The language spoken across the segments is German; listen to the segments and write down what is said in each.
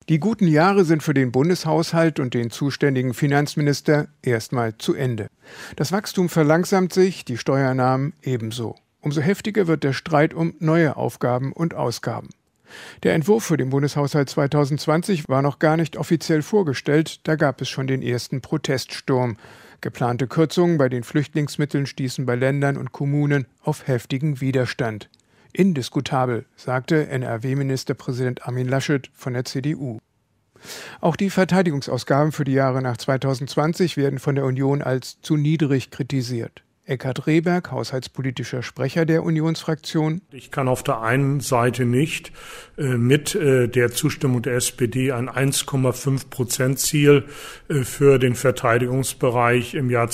Die guten Jahre sind für den Bundeshaushalt und den zuständigen Finanzminister erstmal zu Ende. Das Wachstum verlangsamt sich, die Steuereinnahmen ebenso. Umso heftiger wird der Streit um neue Aufgaben und Ausgaben. Der Entwurf für den Bundeshaushalt 2020 war noch gar nicht offiziell vorgestellt, da gab es schon den ersten Proteststurm. Geplante Kürzungen bei den Flüchtlingsmitteln stießen bei Ländern und Kommunen auf heftigen Widerstand. Indiskutabel, sagte NRW-Ministerpräsident Armin Laschet von der CDU. Auch die Verteidigungsausgaben für die Jahre nach 2020 werden von der Union als zu niedrig kritisiert. Eckhard Rehberg, haushaltspolitischer Sprecher der Unionsfraktion. Ich kann auf der einen Seite nicht mit der Zustimmung der SPD ein 1,5% Ziel für den Verteidigungsbereich im Jahr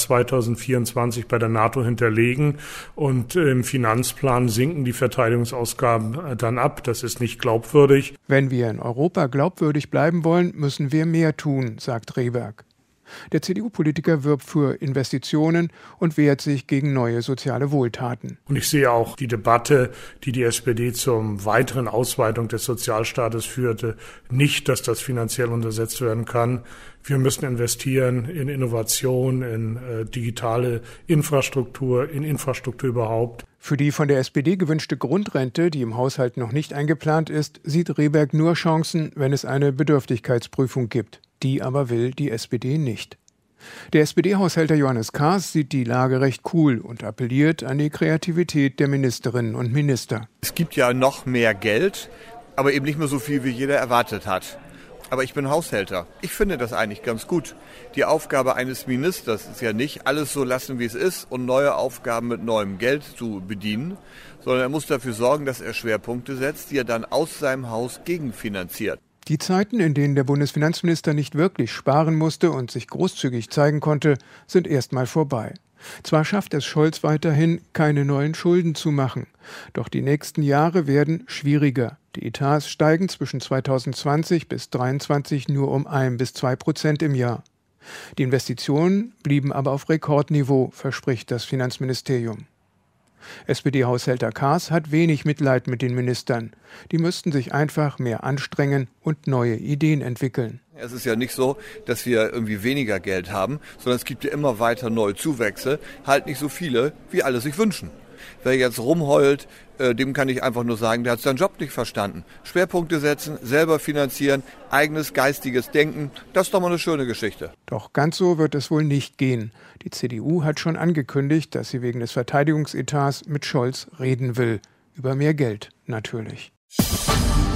2024 bei der NATO hinterlegen und im Finanzplan sinken die Verteidigungsausgaben dann ab. Das ist nicht glaubwürdig. Wenn wir in Europa glaubwürdig bleiben wollen, müssen wir mehr tun, sagt Rehberg. Der CDU-Politiker wirbt für Investitionen und wehrt sich gegen neue soziale Wohltaten. Und ich sehe auch die Debatte, die die SPD zur weiteren Ausweitung des Sozialstaates führte, nicht, dass das finanziell untersetzt werden kann. Wir müssen investieren in Innovation, in digitale Infrastruktur, in Infrastruktur überhaupt. Für die von der SPD gewünschte Grundrente, die im Haushalt noch nicht eingeplant ist, sieht Rehberg nur Chancen, wenn es eine Bedürftigkeitsprüfung gibt. Die aber will die SPD nicht. Der SPD-Haushälter Johannes Kahrs sieht die Lage recht cool und appelliert an die Kreativität der Ministerinnen und Minister. Es gibt ja noch mehr Geld, aber eben nicht mehr so viel, wie jeder erwartet hat. Aber ich bin Haushälter. Ich finde das eigentlich ganz gut. Die Aufgabe eines Ministers ist ja nicht, alles so lassen, wie es ist und neue Aufgaben mit neuem Geld zu bedienen, sondern er muss dafür sorgen, dass er Schwerpunkte setzt, die er dann aus seinem Haus gegenfinanziert. Die Zeiten, in denen der Bundesfinanzminister nicht wirklich sparen musste und sich großzügig zeigen konnte, sind erstmal vorbei. Zwar schafft es Scholz weiterhin, keine neuen Schulden zu machen, doch die nächsten Jahre werden schwieriger. Die Etats steigen zwischen 2020 bis 2023 nur um 1-2% im Jahr. Die Investitionen blieben aber auf Rekordniveau, verspricht das Finanzministerium. SPD-Haushälter Kahrs hat wenig Mitleid mit den Ministern. Die müssten sich einfach mehr anstrengen und neue Ideen entwickeln. Es ist ja nicht so, dass wir irgendwie weniger Geld haben, sondern es gibt ja immer weiter neue Zuwächse, halt nicht so viele, wie alle sich wünschen. Wer jetzt rumheult, dem kann ich einfach nur sagen, der hat seinen Job nicht verstanden. Schwerpunkte setzen, selber finanzieren, eigenes geistiges Denken, das ist doch mal eine schöne Geschichte. Doch ganz so wird es wohl nicht gehen. Die CDU hat schon angekündigt, dass sie wegen des Verteidigungsetats mit Scholz reden will. Über mehr Geld natürlich.